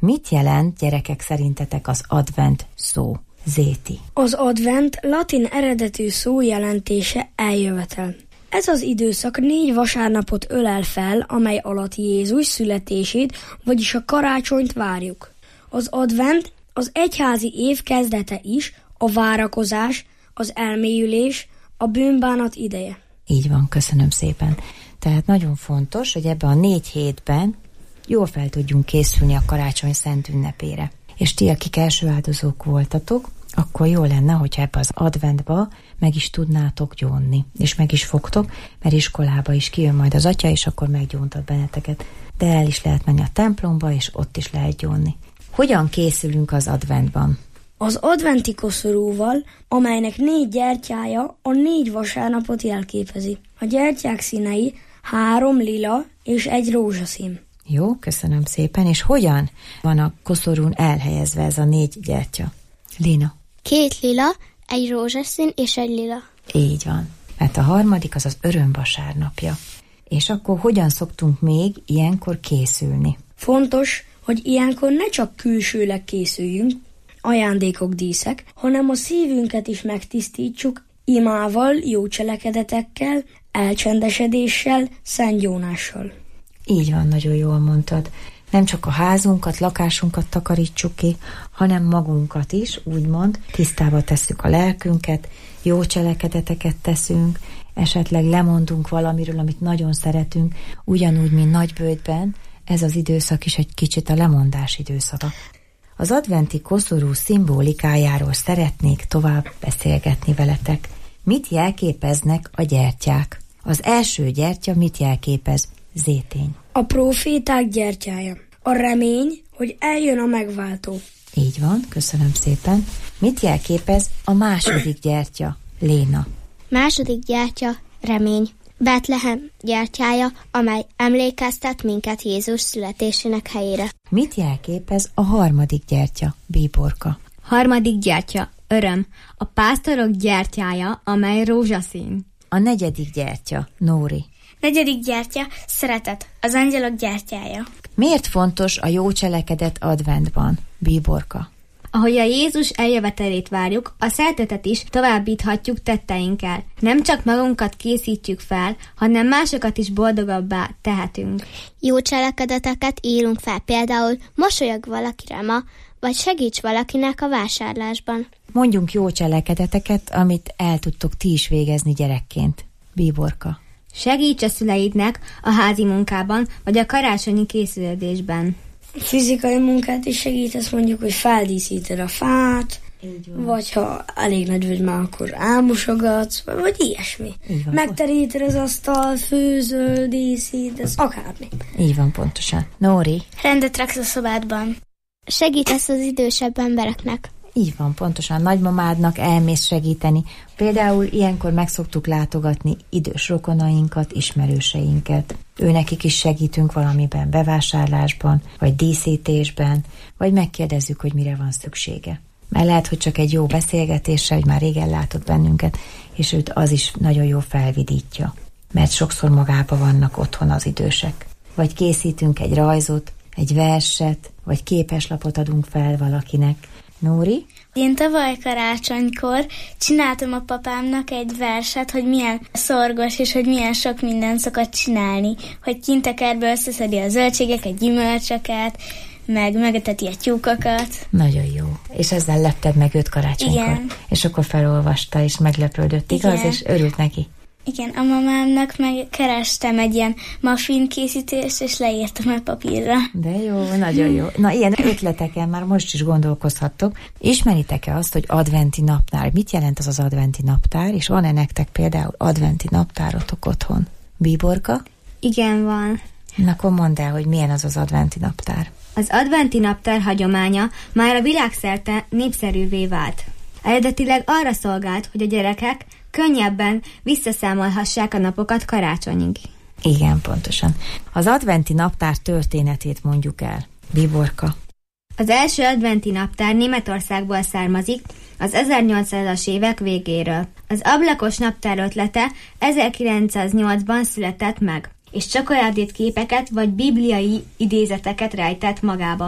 [SPEAKER 13] Mit jelent, gyerekek, szerintetek az advent szó? Zéti.
[SPEAKER 15] Az advent latin eredetű szó jelentése eljövetel. Ez az időszak négy vasárnapot ölel fel, amely alatt Jézus születését, vagyis a karácsonyt várjuk. Az advent az egyházi év kezdete is, a várakozás, az elmélyülés, a bűnbánat ideje.
[SPEAKER 13] Így van, köszönöm szépen. Tehát nagyon fontos, hogy ebben a négy hétben jól fel tudjunk készülni a karácsony szent ünnepére. És ti, akik első áldozók voltatok, akkor jó lenne, hogyha ebbe az adventba meg is tudnátok gyónni. És meg is fogtok, mert iskolába is kijön majd az atya, és akkor meggyóntat benneteket. De el is lehet menni a templomba, és ott is lehet gyónni. Hogyan készülünk az adventban?
[SPEAKER 15] Az adventi koszorúval, amelynek négy gyertyája a négy vasárnapot jelképezi. A gyertyák színei három lila és egy rózsaszín.
[SPEAKER 13] Jó, köszönöm szépen. És hogyan van a koszorún elhelyezve ez a négy gyertya? Léna?
[SPEAKER 14] Két lila, egy rózsaszín és egy lila.
[SPEAKER 13] Így van. Mert a harmadik az az örömvasárnapja. És akkor hogyan szoktunk még ilyenkor készülni?
[SPEAKER 15] Fontos, hogy ilyenkor ne csak külsőleg készüljünk, ajándékok, díszek, hanem a szívünket is megtisztítsuk imával, jó cselekedetekkel, elcsendesedéssel, szentgyónással.
[SPEAKER 13] Így van, nagyon jól mondtad. Nem csak a házunkat, lakásunkat takarítsuk ki, hanem magunkat is, úgymond, tisztába tesszük a lelkünket, jó cselekedeteket teszünk, esetleg lemondunk valamiről, amit nagyon szeretünk, ugyanúgy, mint Nagyböjtben, ez az időszak is egy kicsit a lemondás időszaka. Az adventi koszorú szimbolikájáról szeretnék tovább beszélgetni veletek. Mit jelképeznek a gyertyák? Az első gyertya mit jelképez? Zétény.
[SPEAKER 15] A próféták gyertyája. A remény, hogy eljön a megváltó.
[SPEAKER 13] Így van, köszönöm szépen. Mit jelképez a második gyertya? Léna.
[SPEAKER 14] Második gyertya, remény. Betlehem gyertyája, amely emlékeztet minket Jézus születésének helyére.
[SPEAKER 13] Mit jelképez a harmadik gyertya? Bíborka.
[SPEAKER 16] Harmadik gyertya, öröm. A pásztorok gyertyája, amely rózsaszín.
[SPEAKER 13] A negyedik gyertya, Nóri.
[SPEAKER 17] Negyedik gyertya, szeretet, az angyalok gyertyája.
[SPEAKER 13] Miért fontos a jó cselekedet adventban? Bíborka.
[SPEAKER 16] Ahogy a Jézus eljövetelét várjuk, a szeretetet is továbbíthatjuk tetteinkkel. Nem csak magunkat készítjük fel, hanem másokat is boldogabbá tehetünk.
[SPEAKER 14] Jó cselekedeteket írunk fel, például mosolyog valakire ma, vagy segíts valakinek a vásárlásban.
[SPEAKER 13] Mondjunk jó cselekedeteket, amit el tudtok ti is végezni gyerekként. Bíborka.
[SPEAKER 16] Segíts a szüleidnek a házi munkában, vagy a karácsonyi készülődésben.
[SPEAKER 15] Fizikai munkát is segítesz, mondjuk, hogy feldíszíted a fát, vagy ha elég nagy vagy már, akkor álmosogatsz, vagy ilyesmi. Megteríted az asztal, főzöl, díszítesz, akármi.
[SPEAKER 13] Így van, pontosan. Nóri?
[SPEAKER 17] Rendet raksz a szobádban.
[SPEAKER 14] Segítesz az idősebb embereknek.
[SPEAKER 13] Így van, pontosan. Nagymamádnak elmész segíteni. Például ilyenkor meg szoktuk látogatni idős rokonainkat, ismerőseinket. Őnekik is segítünk valamiben, bevásárlásban, vagy díszítésben, vagy megkérdezzük, hogy mire van szüksége. Mert lehet, hogy csak egy jó beszélgetéssel, hogy már régen látott bennünket, és őt az is nagyon jó felvidítja. Mert sokszor magába vannak otthon az idősek. Vagy készítünk egy rajzot, egy verset, vagy képeslapot adunk fel valakinek. Nóri?
[SPEAKER 17] Én tavaly karácsonykor csináltam a papámnak egy verset, hogy milyen szorgos, és hogy milyen sok mindent szokott csinálni. Hogy kint a kertből összeszedi a zöldségeket, gyümölcsöket, meg megeteti a tyúkokat.
[SPEAKER 13] Nagyon jó. És ezzel lepted meg őt karácsonykor.
[SPEAKER 17] Igen.
[SPEAKER 13] És akkor felolvasta, és meglepődött, igaz? Igen. És örült neki.
[SPEAKER 17] Igen, a mamámnak meg kerestem egy ilyen muffin készítést, és leírtam a papírra.
[SPEAKER 13] De jó, nagyon jó. Na, ilyen ötleteken már most is gondolkozhattok. Ismeritek-e azt, hogy adventi naptár? Mit jelent az az adventi naptár? És van-e nektek például adventi naptárotok otthon? Bíborka?
[SPEAKER 16] Igen, van.
[SPEAKER 13] Na, akkor mondd el, hogy milyen az az adventi naptár.
[SPEAKER 16] Az adventi naptár hagyománya már a világszerte népszerűvé vált. Eredetileg arra szolgált, hogy a gyerekek könnyebben visszaszámolhassák a napokat karácsonyig.
[SPEAKER 13] Igen, pontosan. Az adventi naptár történetét mondjuk el. Bíborka.
[SPEAKER 16] Az első adventi naptár Németországból származik, az ezernyolcszázas évek végéről. Az ablakos naptár ötlete ezerkilencszáznyolcban született meg, és csokoládét képeket vagy bibliai idézeteket rejtett magában.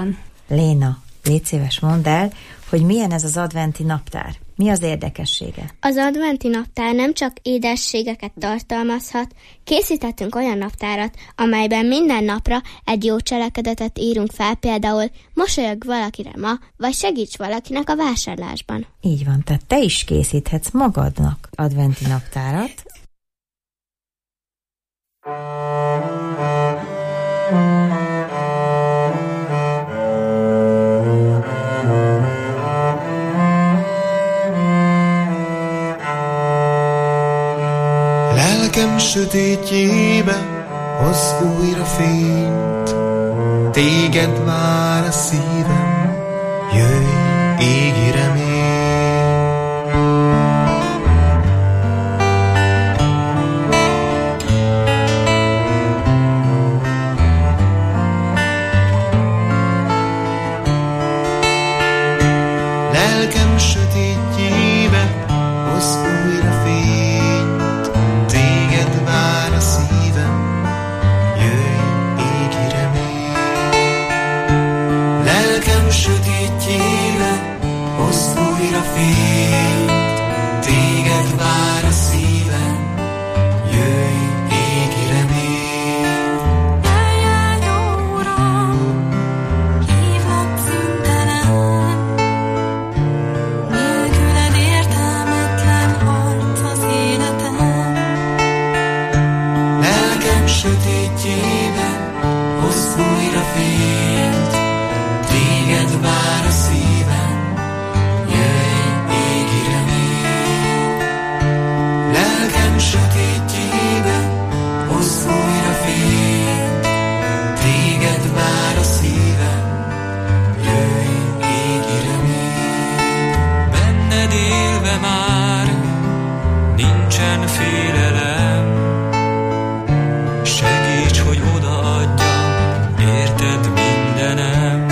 [SPEAKER 13] Léna, légy szíves, mondd el, hogy milyen ez az adventi naptár. Mi az érdekessége?
[SPEAKER 14] Az adventi naptár nem csak édességeket tartalmazhat, készítettünk olyan naptárat, amelyben minden napra egy jó cselekedetet írunk fel, például mosolyogj valakire ma, vagy segíts valakinek a vásárlásban.
[SPEAKER 13] Így van, tehát te is készíthetsz magadnak adventi naptárat.
[SPEAKER 18] Lelkem sötétjébe hoz újra fényt, téged vár a szívem, jöjj, égi remény. Lelkem sötétjébe hoz újra fényt, téged vár a szívem, jöjj, égi remény. Lelkem sötétjébe hoz újra fényt, téged vár a szívem, jöjj, égi remény.
[SPEAKER 19] Eljárj, Uram, hívlak szüntelen, nélküled értelmetlen harc az életem.
[SPEAKER 18] Lelkem sötétjében hoz újra fényt, téged vár a szívem, jöjj, égi remény. Lelkem sötétjében hoz újra fényt, téged vár a szívem, jöjj, égi remény.
[SPEAKER 20] Benned élve már nincsen félelem, segíts, hogy odaadjam, érted mindenem.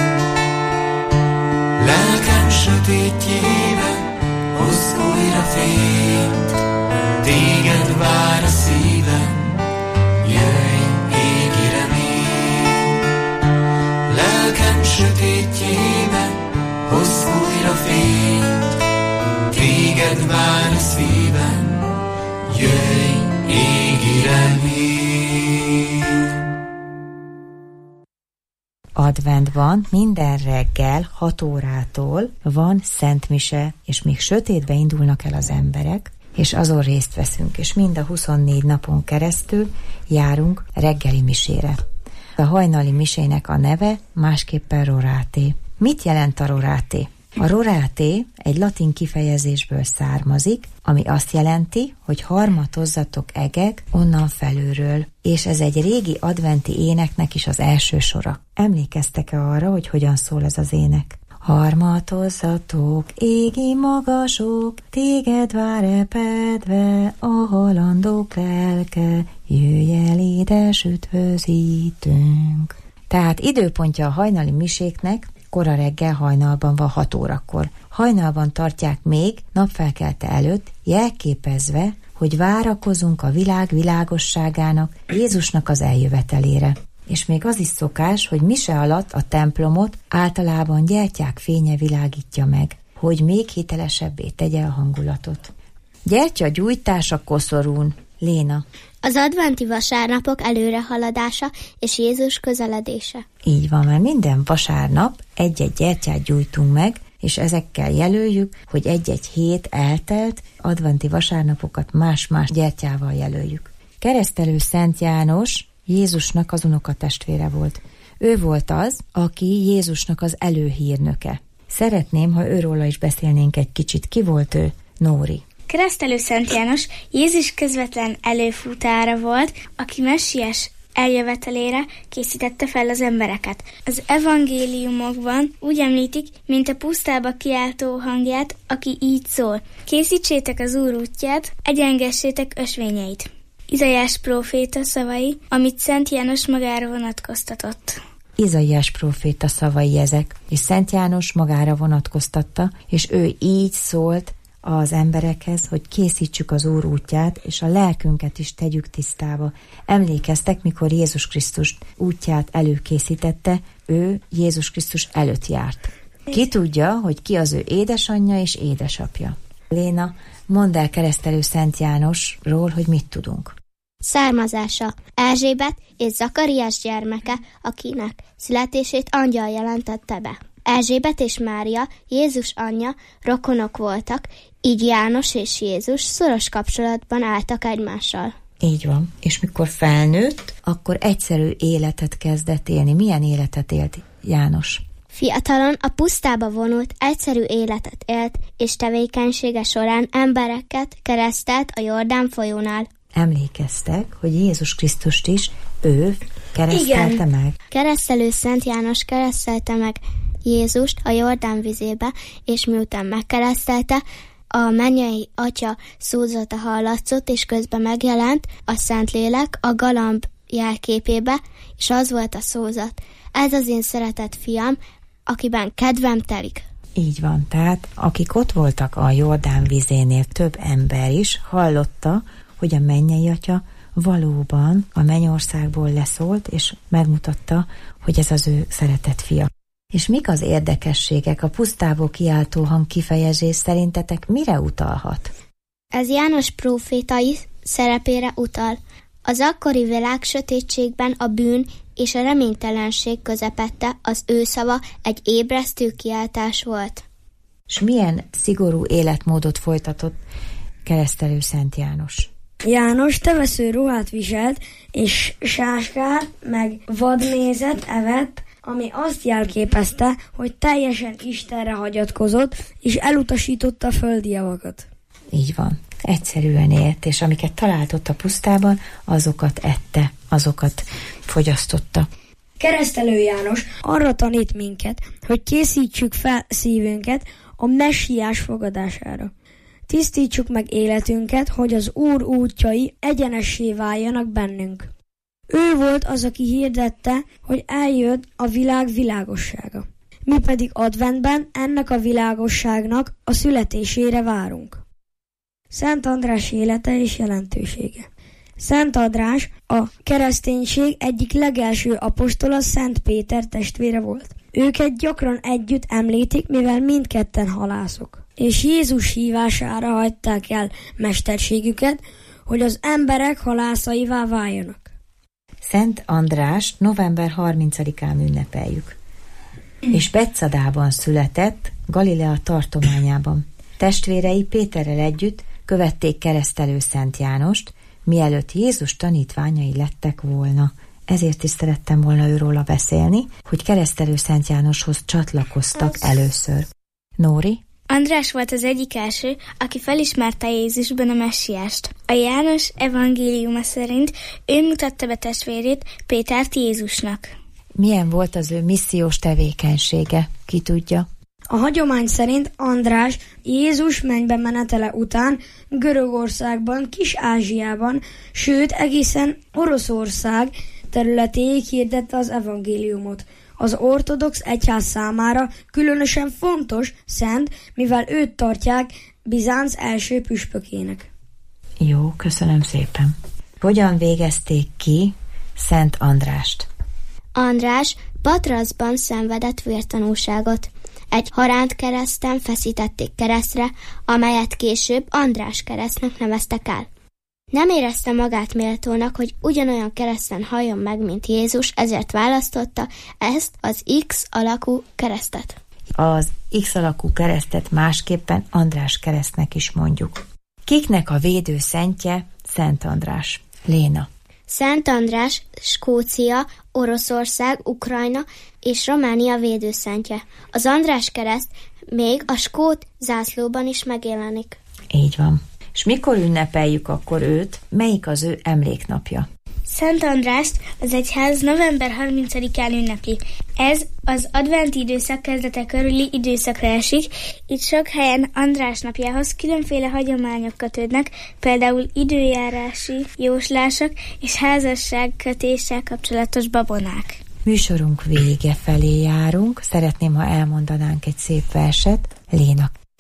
[SPEAKER 18] Lelkem sötétjében hoz újra fényt, téged vár a szívem, jöjj, égi remény. Lelkem sötétjében hoz újra fényt, téged vár a szívem, jöjj, égi remény.
[SPEAKER 13] Adventban minden reggel hat órától van szentmise, és még sötétbe indulnak el az emberek, és azon részt veszünk, és mind a huszonnégy napon keresztül járunk reggeli misére. A hajnali misének a neve másképpen roráté. Mit jelent a roráté? A roráté egy latin kifejezésből származik, ami azt jelenti, hogy harmatozzatok egek onnan felülről, és ez egy régi adventi éneknek is az első sora. Emlékeztek-e arra, hogy hogyan szól ez az ének? Harmatozzatok, égi magasok, téged vár epedve, a halandók lelke, jöjj el, édes üdvözítőnk. Tehát időpontja a hajnali miséknek kora reggel hajnalban van hat órakor. Hajnalban tartják még napfelkelte előtt, jelképezve, hogy várakozunk a világ világosságának, Jézusnak az eljövetelére. És még az is szokás, hogy mise alatt a templomot általában gyertyák fénye világítja meg, hogy még hitelesebbé tegye a hangulatot. Gyertya gyújtása koszorún. Léna.
[SPEAKER 14] Az adventi vasárnapok előrehaladása és Jézus közeledése.
[SPEAKER 13] Így van, mert minden vasárnap egy-egy gyertyát gyújtunk meg, és ezekkel jelöljük, hogy egy-egy hét eltelt, adventi vasárnapokat más-más gyertyával jelöljük. Keresztelő Szent János Jézusnak az unokatestvére volt. Ő volt az, aki Jézusnak az előhírnöke. Szeretném, ha őróla is beszélnénk egy kicsit. Ki volt ő? Nóri.
[SPEAKER 17] Keresztelő Szent János Jézus közvetlen előfutára volt, aki messiás eljövetelére készítette fel az embereket. Az evangéliumokban úgy említik, mint a pusztába kiáltó hangját, aki így szól: készítsétek az Úr útját, egyengessétek ösvényeit. Izaiás próféta szavai, amit Szent János magára vonatkoztatott.
[SPEAKER 13] Izaiás próféta szavai ezek, és Szent János magára vonatkoztatta, és ő így szólt az emberekhez, hogy készítsük az Úr útját, és a lelkünket is tegyük tisztába. Emlékeztek, mikor Jézus Krisztus útját előkészítette, ő Jézus Krisztus előtt járt. Ki tudja, hogy ki az ő édesanyja és édesapja? Léna, mondd el Keresztelő Szent Jánosról, hogy mit tudunk.
[SPEAKER 14] Származása. Erzsébet és Zakariás gyermeke, akinek születését angyal jelentette be. Erzsébet és Mária, Jézus anyja, rokonok voltak, így János és Jézus szoros kapcsolatban álltak egymással.
[SPEAKER 13] Így van. És mikor felnőtt, akkor egyszerű életet kezdett élni. Milyen életet élt János?
[SPEAKER 14] Fiatalon a pusztába vonult, egyszerű életet élt, és tevékenysége során embereket keresztelt a Jordán folyónál.
[SPEAKER 13] Emlékeztek, hogy Jézus Krisztust is ő keresztelte Igen. meg.
[SPEAKER 14] Keresztelő Szent János keresztelte meg Jézust a Jordán vizébe, és miután megkeresztelte, a mennyei Atya szózata hallatszott, és közben megjelent a Szentlélek a galamb jelképébe, és az volt a szózat. Ez az én szeretett fiam, akiben kedvem telik.
[SPEAKER 13] Így van, tehát akik ott voltak a Jordán vizénél, több ember is hallotta, hogy a mennyei Atya valóban a mennyországból leszólt, és megmutatta, hogy ez az ő szeretett fia. És mik az érdekességek? A pusztából kiáltó hang kifejezés szerintetek mire utalhat?
[SPEAKER 14] Ez János prófétai szerepére utal. Az akkori világ sötétségben a bűn és a reménytelenség közepette az ő szava egy ébresztő kiáltás volt.
[SPEAKER 13] És milyen szigorú életmódot folytatott Keresztelő Szent János?
[SPEAKER 15] János tevesző ruhát viselt, és sáskát, meg vadmézet evett, ami azt jelképezte, hogy teljesen Istenre hagyatkozott, és elutasította a földi javakat.
[SPEAKER 13] Így van. Egyszerűen élt, és amiket talált ott a pusztában, azokat ette, azokat fogyasztotta.
[SPEAKER 15] Keresztelő János arra tanít minket, hogy készítsük fel szívünket a messiás fogadására. Tisztítsuk meg életünket, hogy az Úr útjai egyenessé váljanak bennünk. Ő volt az, aki hirdette, hogy eljött a világ világossága. Mi pedig adventben ennek a világosságnak a születésére várunk. Szent András élete és jelentősége. Szent András a kereszténység egyik legelső apostola, Szent Péter testvére volt. Őket gyakran együtt említik, mivel mindketten halászok. És Jézus hívására hagyták el mesterségüket, hogy az emberek halászaivá váljanak.
[SPEAKER 13] Szent Andrást november harmincadikán ünnepeljük. És Betszadában született, Galilea tartományában. Testvérei Péterrel együtt követték Keresztelő Szent Jánost, mielőtt Jézus tanítványai lettek volna. Ezért is szerettem volna őróla beszélni, hogy Keresztelő Szent Jánoshoz csatlakoztak először. Nóri?
[SPEAKER 17] András volt az egyik első, aki felismerte Jézusban a messiást. A János evangéliuma szerint ő mutatta be testvérét, Pétert Jézusnak.
[SPEAKER 13] Milyen volt az ő missziós tevékenysége? Ki tudja?
[SPEAKER 15] A hagyomány szerint András Jézus mennybe menetele után Görögországban, Kis-Ázsiában, sőt egészen Oroszország területéig hirdette az evangéliumot. Az ortodox egyház számára különösen fontos, szent, mivel őt tartják Bizánc első püspökének.
[SPEAKER 13] Jó, köszönöm szépen. Hogyan végezték ki Szent Andrást?
[SPEAKER 14] András Patraszban szenvedett vértanúságot. Egy haránt kereszten feszítették keresztre, amelyet később András keresztnek neveztek el. Nem érezte magát méltónak, hogy ugyanolyan kereszten halljon meg, mint Jézus, ezért választotta ezt az X alakú keresztet.
[SPEAKER 13] Az X alakú keresztet másképpen András keresztnek is mondjuk. Kiknek a védőszentje Szent András? Léna.
[SPEAKER 14] Szent András, Skócia, Oroszország, Ukrajna és Románia védőszentje. Az András kereszt még a skót zászlóban is megjelenik.
[SPEAKER 13] Így van. És mikor ünnepeljük akkor őt? Melyik az ő emléknapja?
[SPEAKER 17] Szent Andrást az egyház november harmincadikán ünnepli. Ez az adventi időszak kezdete körüli időszakra esik, itt sok helyen András napjához különféle hagyományok kötődnek, például időjárási jóslások és házasságkötéssel kapcsolatos babonák.
[SPEAKER 13] Műsorunk vége felé járunk, szeretném, ha elmondanánk egy szép verset. Léna.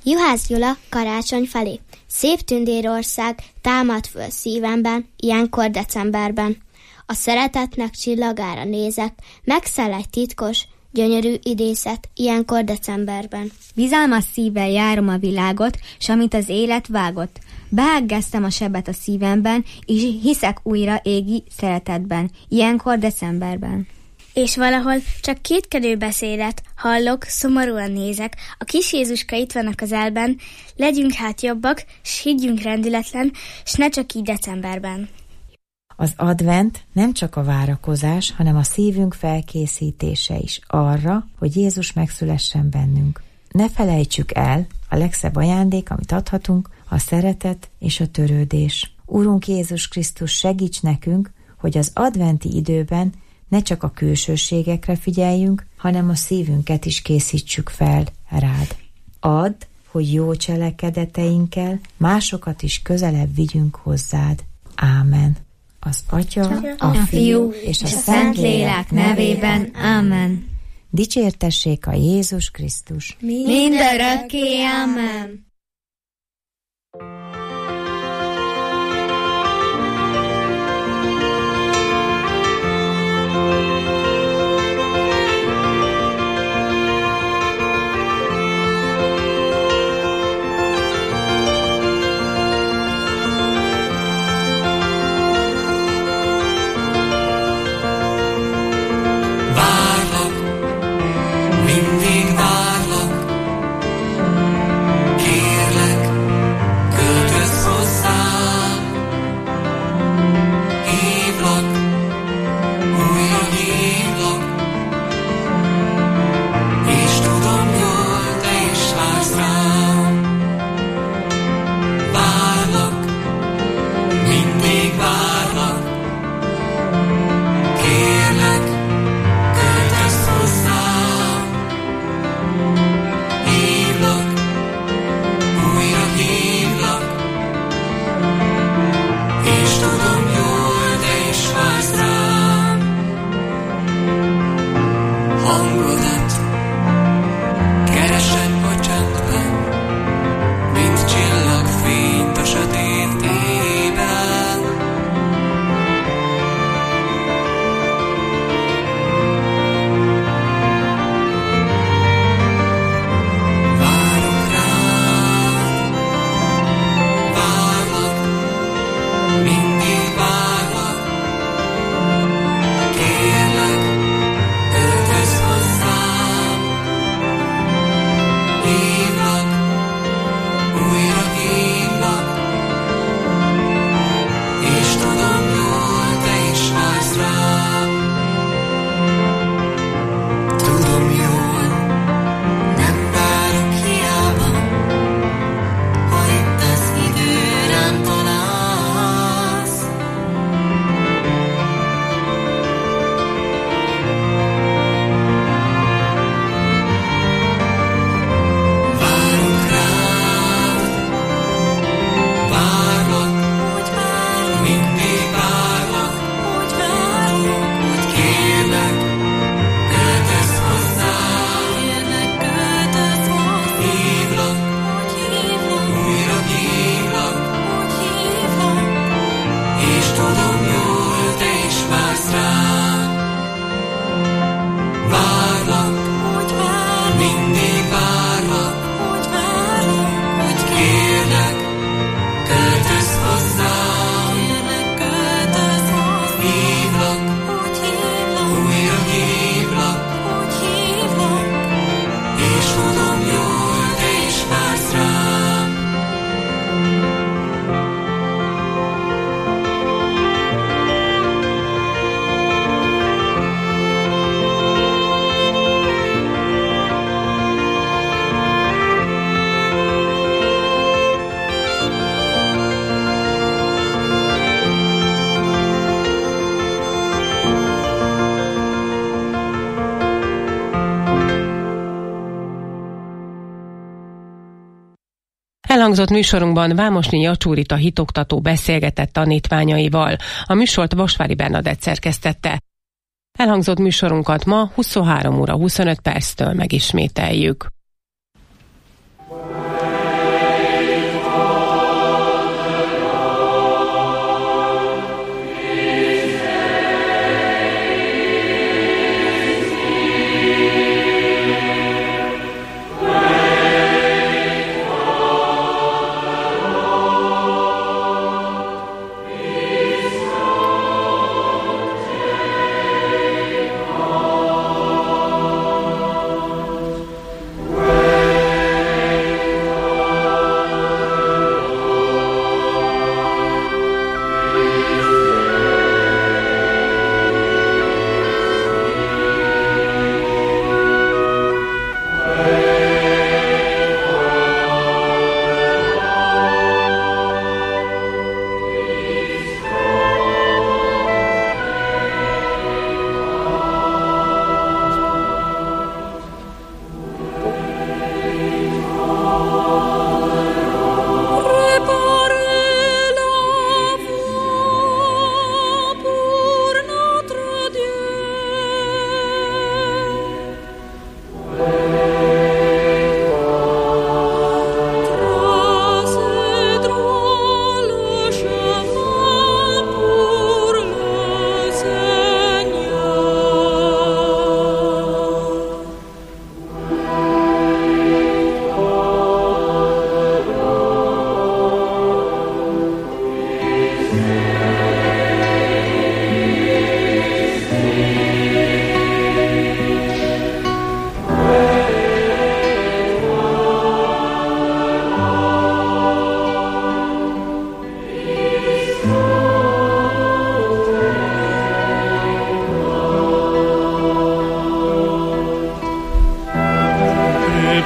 [SPEAKER 14] Juhász Gyula karácsony felé. Szép tündérország támad föl szívemben, ilyenkor decemberben. A szeretetnek csillagára nézek, megszel egy titkos, gyönyörű idészet, ilyenkor decemberben.
[SPEAKER 16] Bizalmas szívvel járom a világot, s amit az élet vágott. Beággeztem a sebet a szívemben, és hiszek újra égi szeretetben, ilyenkor decemberben.
[SPEAKER 17] És valahol csak kétkedő beszédet hallok, szomorúan nézek, a kis Jézuska itt van a közelben, legyünk hát jobbak, s higgyünk rendületlen, s ne csak így decemberben.
[SPEAKER 13] Az advent nem csak a várakozás, hanem a szívünk felkészítése is arra, hogy Jézus megszülessen bennünk. Ne felejtsük el, a legszebb ajándék, amit adhatunk, a szeretet és a törődés. Urunk Jézus Krisztus, segíts nekünk, hogy az adventi időben ne csak a külsőségekre figyeljünk, hanem a szívünket is készítsük fel rád. Add, hogy jó cselekedeteinkkel másokat is közelebb vigyünk hozzád. Ámen. Az Atya, a Fiú és a Szentlélek nevében. Ámen. Dicsértessék a Jézus Krisztus.
[SPEAKER 16] Mindörökké. Ámen.
[SPEAKER 10] Elhangzott műsorunkban Vámosnyi Jacsúrita hitoktató beszélgetett tanítványaival. A műsort Vasvári Bernadett szerkesztette. Elhangzott műsorunkat ma huszonhárom óra huszonöt perctől megismételjük.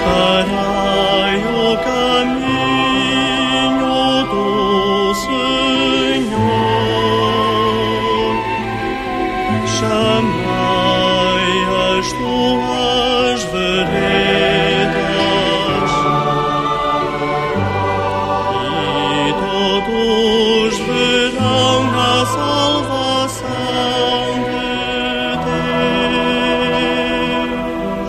[SPEAKER 19] Para caminho do Senhor, chamai as tuas veredas e todos verão a salvação de Deus.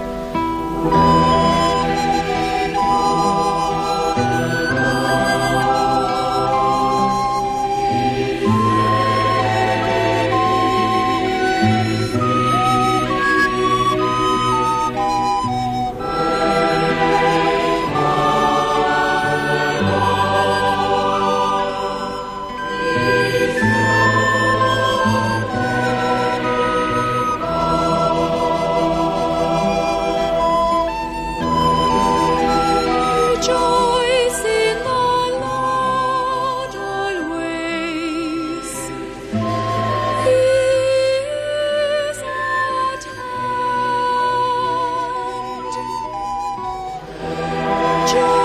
[SPEAKER 19] Rejoice in the Lord always. He is at hand. Joy